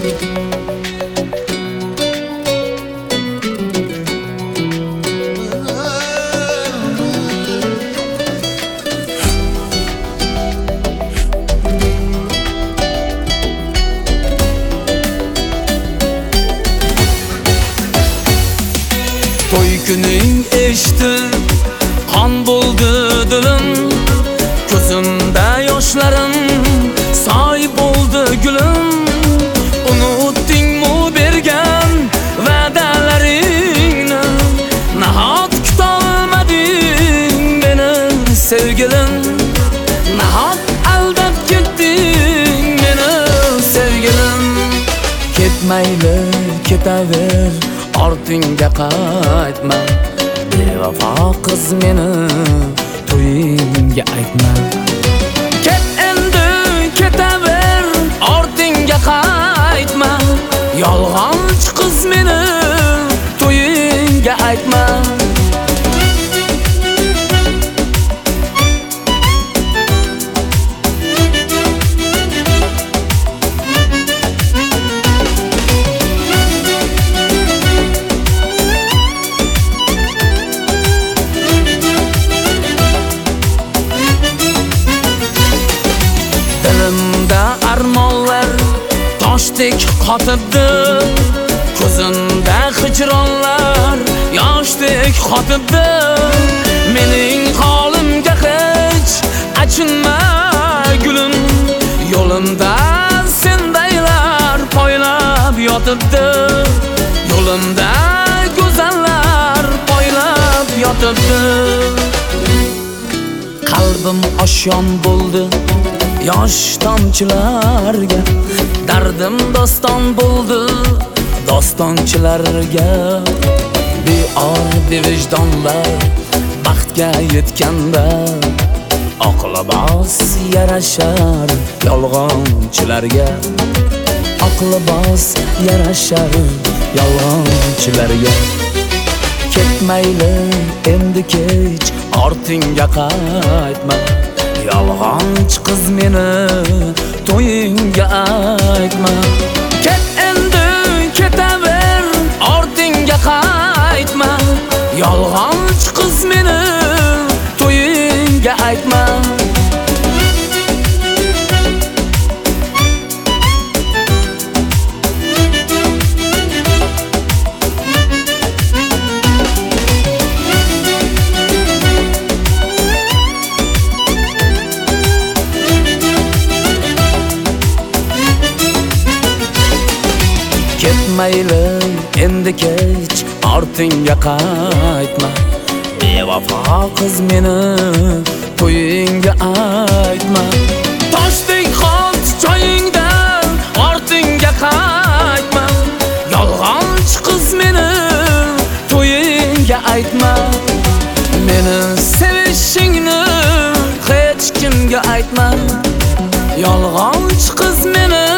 To'y kuning eshitib qon bo'ldi dilim, ko'zimda yoshlarim soy bo'ldi gulim. Unutdingmi bergan va'dalaringni, nahot kutolmading meni sevgilim, nahot aldab ketding meni sevgilim. Ketmayli ketaver, ortingga qaytma, bevafo qiz meni to'yingga aytma. Ket endi ketaver, ortingga qaytma, yolg'onchi qiz meni to'yingga aytma. Dilimda armonlar toshdek qotibdi, ko'zimda hijronlar yoshdek qotibdi. Mening holimga hech achinma gulim, yo'limda sendaylar poylab yotibdi, yo'limda go'zallar poylab yotibdi. Qalbim oshyon bo'ldi yosh tomchilarga, dardim doston bo'ldi dostonchilarga. Beor bevijdonlar baxtga yetganda, oqlabos yarashar yolg'onchilarga, oqlabos yarashar yolg'onchilarga. Ketmayli endi kech, ortingga qaytma, yolg'onchi qiz meni to'yingga aytma. Ket endi ketaver, ortingga qaytma, yolg'onchi qiz meni to'yingga aytma. Ketmayli endi kech, ortingga qaytma, bevafo qiz meni to'yingga aytma. Toshdek qot joyingdan ortingga qaytma, yolg'onchi qiz meni to'yingga aytma. Meni sevishingni hech kimga aytma, yolg'onchi qiz meni